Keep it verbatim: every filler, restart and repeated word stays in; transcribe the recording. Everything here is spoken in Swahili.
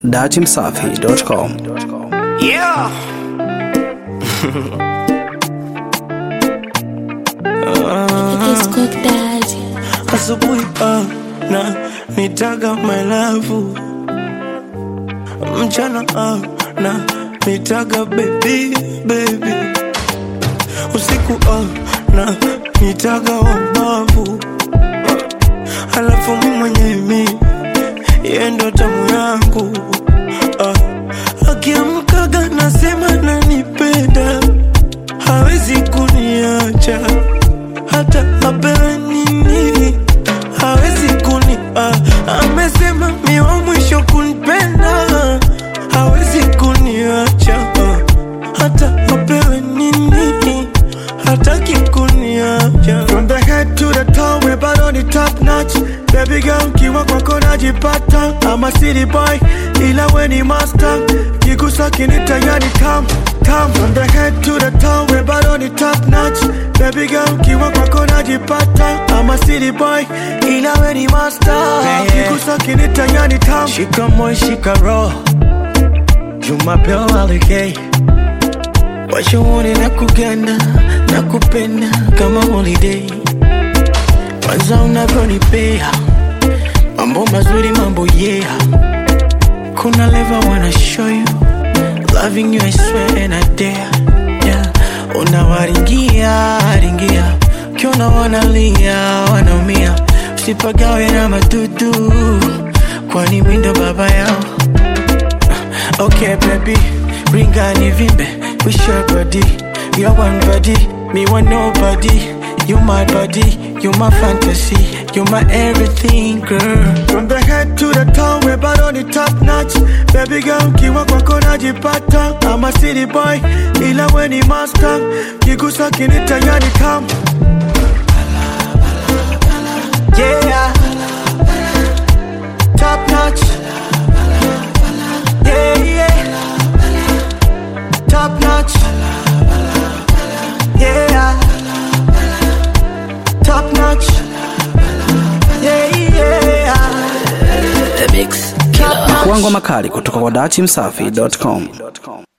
dachi msafi dot com. Yeah. Asubuhi na nitaga my love, mchana na nitaga baby baby, usiku na nitaga wabavu, halafu mimi mwenyewe mimi yeye ndo tamu yangu. Akiamkaga nasema nanipenda, hawezi kuniacha hata apewe nini, hawezi kuni ah, amesema mi wa mwisho kunipenda, hawezi kuniacha ah, hata apewe nini, hataki kuniacha. From the head to the toe, we bado on the top notch. Baby girl, kiwa kwako najipata. I'm a city boy, ila we ni master. Kigusa kinita yani tam, tam. From the head to the toe, we bado on the top notch. Baby girl, kiwa kwako najipata. I'm a city boy, ila we ni master. Kigusa kinita yani tam. Shika moi, shika roll. Juma peo alikei. What you want na kuganda, na kupenda kama holiday. Kwanza unavyonipea mambo mazuri, mambo yeah. Kuna level wanna show you, loving you I swear and I dare. Yeah, unawaringia, ringia, kiona wanalia, wanaumia. Usipagawe na madudu, kwani mimi ndo baba yao. Okay baby, ringa ni vimbe, we share body. You're one body, me want nobody. You my body, you my fantasy, you my everything, girl. From the head to the toe, we bado on the top notch. Baby girl, kiwa kwako najipata. I'm a city boy, ila we ni master. Kigusa kinita yani tam. Yeah, top notch. Yeah, yeah, top notch. Yeah, top notch. Yeah, yeah. The Mix Killer. Kuangwa makali kutoka kwa dachi msafi dot com.